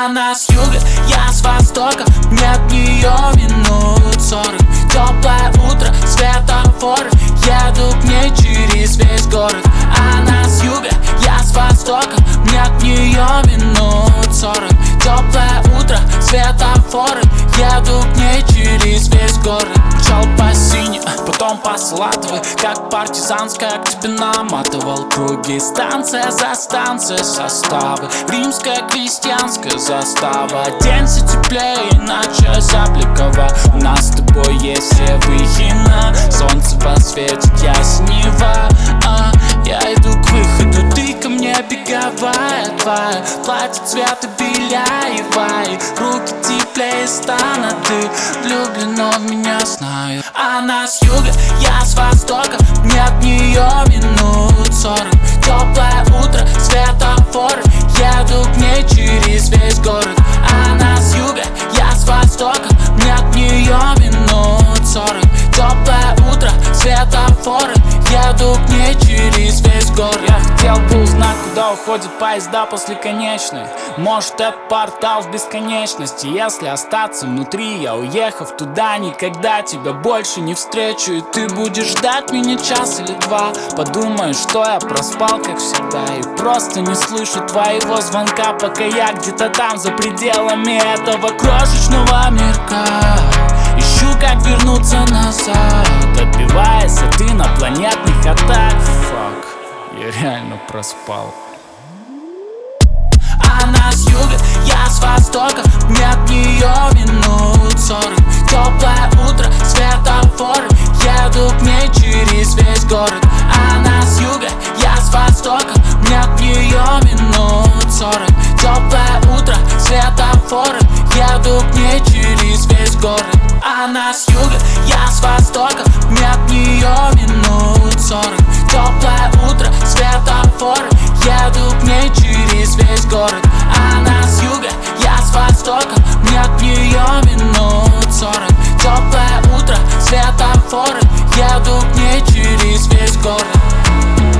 Она с юга, я с востока, мне от нее минут 40. Теплое утро, светофоры, еду к ней через весь город. Она с юга, я с востока, мне от нее минут 40. Теплое утро, светофоры, еду к ней через весь город. Шел по сине, потом по сладовой, как партизанская, к тебе наматывал круги. Станция за станцией составы, римская крестьянская застава. Оденься теплее, иначе забликова. У нас с тобой есть все выхина, солнце посветит яснева. Я иду к выходу, ты ко мне беговая твоя. Платье цвета беляевая, руки теплее стана. Ты влюблена в меня, знаю. Она с юга, я с востока, мне от нее минут 40. Теплое утро, светофоры, еду к ней через весь город. Она с юга, я с востока, мне от нее минут 40. Теплое утро, светофоры, еду к ней через весь город. Я хотел бы узнать, куда уходят поезда после конечной. Может, это портал в бесконечности. Если остаться внутри, я, уехав туда, никогда тебя больше не встречу. И ты будешь ждать меня час или два. Подумаешь, что я проспал, как всегда, и просто не слышу твоего звонка, пока я где-то там, за пределами этого крошечного мирка. Ищу, как вернуться назад, отбиваясь от инопланетных атак. Фак, я реально проспал. Она с юга, я с востока, мне от нее минут 40. Теплое утро, светофоры, еду к ней через весь город. Она с юга, я с востока, мне от нее минут 40. Теплое утро, светофоры, еду к ней через весь город. Она с юга, я с востока, мне от нее минут 40. Теплое утро, светофоры, еду к ней через весь город. Она с юга, я с востока, мне от нее минут 40. Теплое утро, светофоры, еду к ней через весь город.